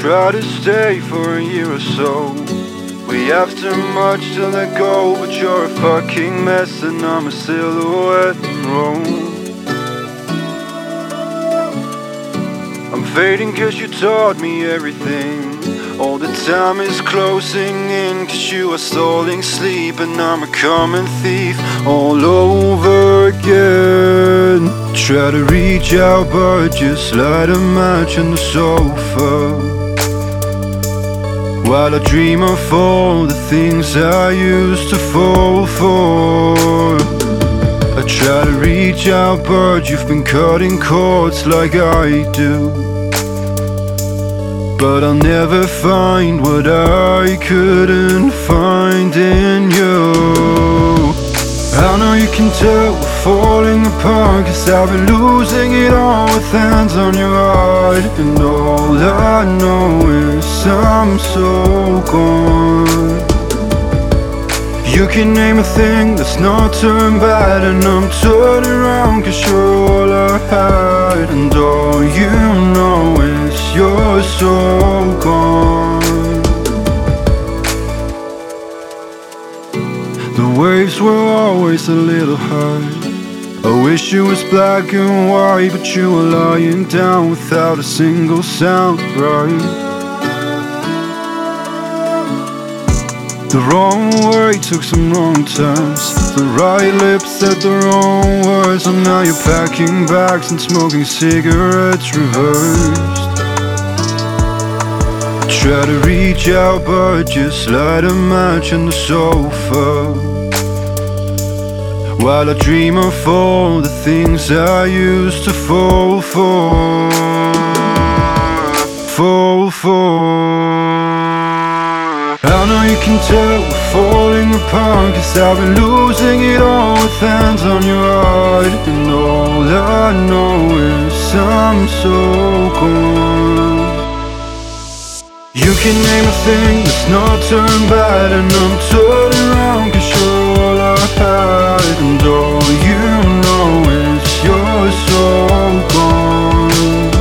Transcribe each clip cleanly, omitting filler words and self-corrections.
try to stay for a year or so. We have too much to let go, but you're a fucking mess and I'm a silhouette in Rome. I'm fading cause you taught me everything. All the time is closing in cause you are stalling sleep, and I'm a common thief all over again. Try to reach out but just light a match on the sofa, while I dream of all the things I used to fall for. I try to reach out but you've been cutting cords like I do, but I'll never find what I couldn't find in you. I know you can tell we're falling apart, cause I've been losing it all with hands on your heart. And all I know is I'm so gone. You can name a thing that's not turned bad, and I'm turning around cause you're all I had. And all you know is you're so gone. The waves were always a little high. I wish it was black and white, but you were lying down without a single sound, right? The wrong way took some wrong turns. The right lips said the wrong words, and now you're packing bags and smoking cigarettes reversed. Try to reach out but just light a match on the sofa, while I dream of all the things I used to fall for. Fall for. I know you can tell we're falling apart, cause I've been losing it all with hands on your heart. And all I know is I'm so gone. You can name a thing that's not turned bad, and I'm turning around cause you're all I had. And all you know is you're so gone.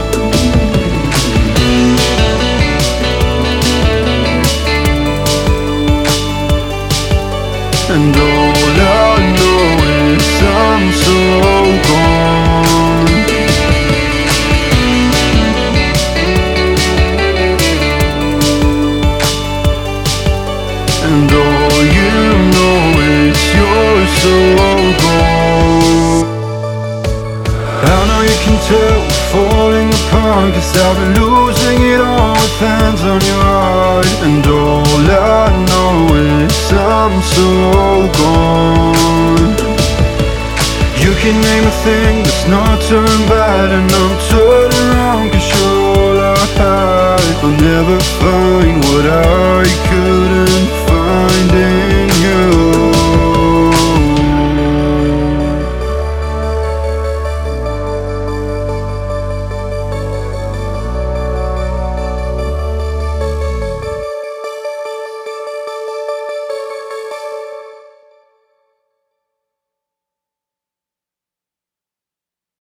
And all I know is I'm so gone. And all you know is you're so gone. I know you can tell we're falling apart, cause I've been losing it all with hands on your heart. And all I know is I'm so gone. You can name a thing that's not turned bad, and I'm turning around cause you're all I had. I'll never find what I could